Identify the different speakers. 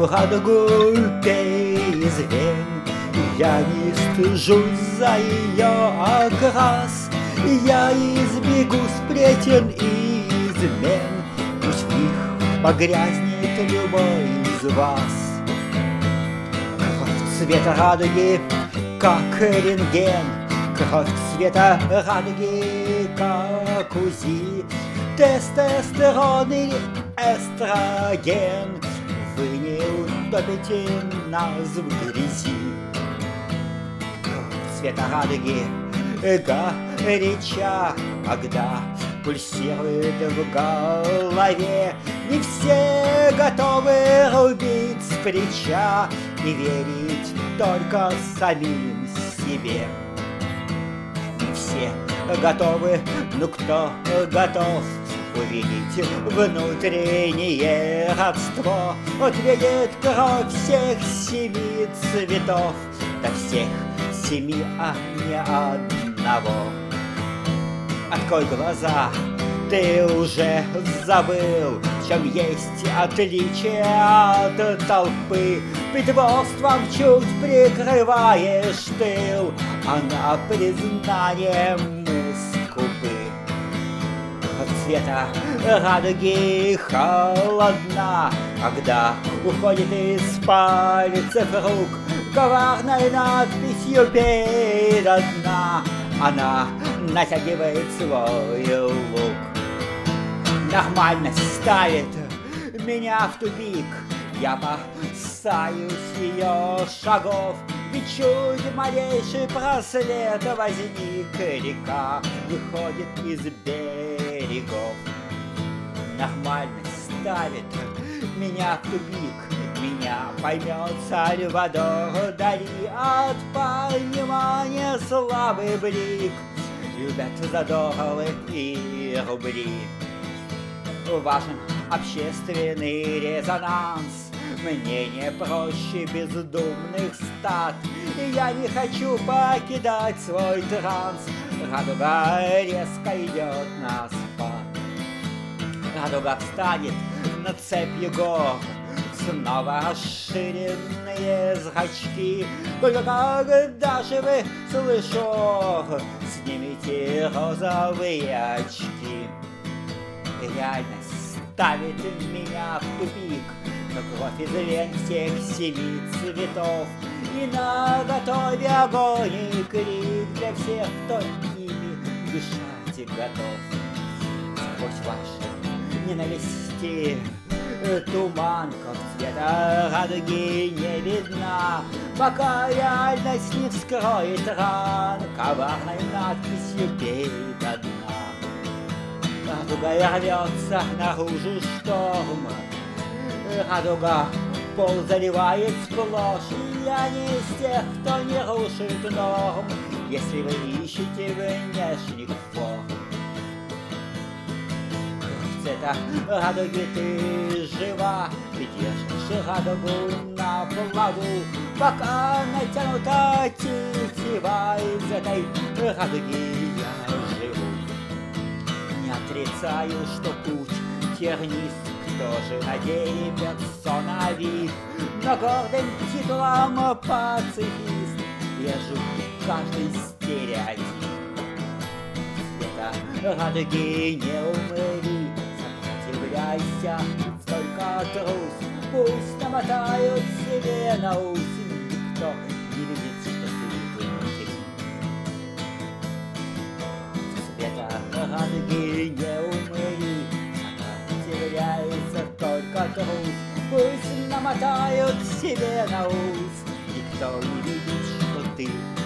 Speaker 1: радугу перезвень. Я не стыжусь за ее окрас, я избегу сплетен и измен. Пусть в них погрязнет любой из вас. Кровь цвета радуги, как рентген, кровь цвета радуги, как УЗИ, тестостерон или эстроген. Вы не утопите нас в грязи. Кровь цвета радуги горяча, когда пульсирует в голове. Не все готовы рубить с плеча и верить только самим себе. Не все готовы, но кто готов увидеть внутреннее родство, ответит кровь всех 7 цветов, до всех 7, а не одного. Открой глаза, ты уже забыл, в чем есть отличие от толпы. Притворством чуть прикрываешь тыл, а на признанием мы скупы. Цвета радуги холодна, когда уходит из пальцев рук коварной надписью передо дна. Она натягивает свой лук. Нормальность ставит меня в тупик. Я опасаюсь ее шагов, ведь чуть малейший просвет возник, река выходит из берегов. Нормальность ставит меня в тупик. Меня поймет Сальвадор Дали, от понимания слабый блик. Любят за доллары и рубли. Важен общественный резонанс. Мне не проще бездумных стад, и я не хочу покидать свой транс. Радуга резко идет на спад. Радуга встанет над цепью гор, снова расширенные зрачки. Только когда же вы, слышу, снимите розовые очки. Реальность ставит меня в тупик, но кровь из вен всех 7 цветов, и наготове огонь и крик для всех, кто ими дышать готов. Сквозь ваши ненависти туман, кровь цвета радуги не видна, пока реальность не вскроет ран коварной надписью передо дна. Радуга рвется наружу шторм, радуга пол заливает сплошь. И я не из тех, кто не рушит норм, если вы ищете внешних форм. Кровь цвета радуги, ты жива, ты держишь радугу на плаву, пока натянута тетива из этой радуги я живу. Не отрицаю, что путь тернист, кто же надеется на вид, но гордым титулом пацифист вижу каждый стереотип. Цвета радуги не умри, сопротивляйся, только трус, пусть намотают себе на ус, никто не видит, что ты внутри. Цвета радуги не умри, сопротивляется только трус, пусть намотают себе на ус, никто не видит, что ты